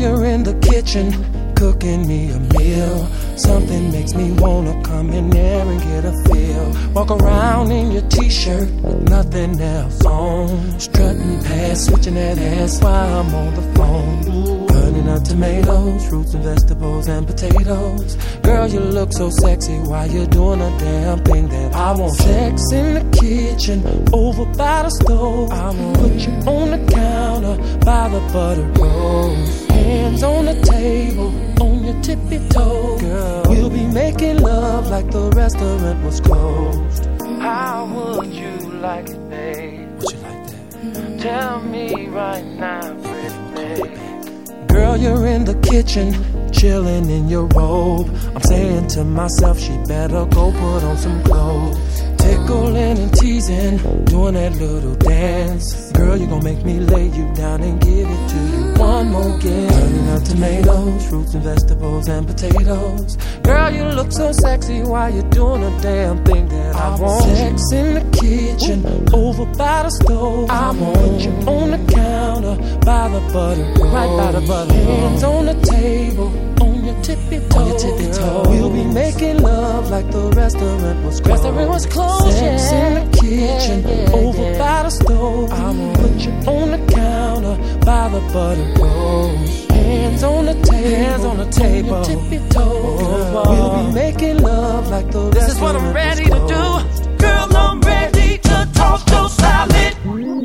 you're in the kitchen, cooking me a meal. Something makes me wanna come in there and get a feel. Walk around in your t-shirt with nothing else on, strutting past, switching that ass while I'm on the phone. Cutting up tomatoes, fruits and vegetables and potatoes. Girl, you look so sexy while you're doing a damn thing that I want. Sex in the kitchen, over by the stove. I want put you on the counter by the butter rolls. Hands on the table, on your tippy toe. Girl, we'll be making love like the restaurant was closed. How would you like it, babe? Would you like that? Tell me right now, pretty babe. Girl, you're in the kitchen, chilling in your robe. I'm saying to myself, she better go put on some clothes. Tickling and teasing, doing that little dance. Girl, you gon' make me lay you down and give it to you one more again. Cutting up tomatoes, fruits and vegetables and potatoes. Girl, you look so sexy while you're doing a damn thing that I want. Sex in the kitchen, over by the stove. I want put you on the counter by the butter roll. Right by the butter roll. Hands on the table, on your tippy toe. We'll be making love like the restaurant was closed. Restaurant was closed. Sex in the kitchen, over by the stove. I want put you on the counter by the butter roll. Hands on the table, on your tippy toe. We'll be making love like the restaurant was closed. This is what I'm ready to do. Girl, I'm ready to toss your salad.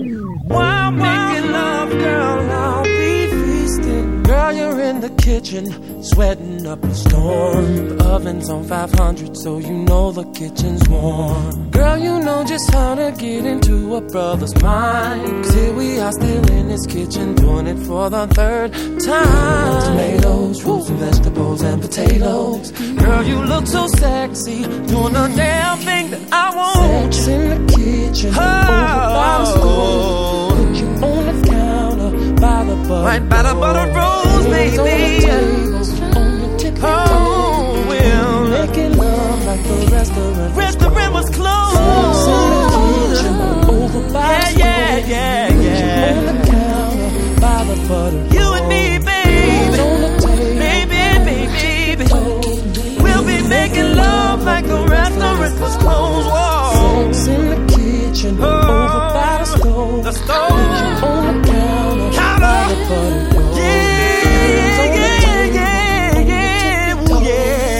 While I'm making love, girl, I'll be feasting. Girl, you're in the kitchen, sweating up a storm. The oven's on 500, so you know the kitchen's warm. Girl, you know just how to get into a brother's mind. 'Cause here we are still in this kitchen, doing it for the third time. Tomatoes, fruits and vegetables and potatoes. Girl, you look so sexy, doing the damn thing that I want. Sex in the kitchen, over by the stove. Put you on the counter by the butter, right by the butter rolls, baby. Oh, well, making love like the restaurant was closed. Sex in the kitchen, over by the stove. Yeah. On the counter by the butter. You and me, baby. On the table, baby. We'll be making love like the restaurant was closed. Whoa. Sex in the kitchen, over by the stove. On the counter by the butter.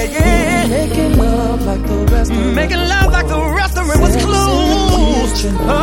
Making love like the restaurant was closed.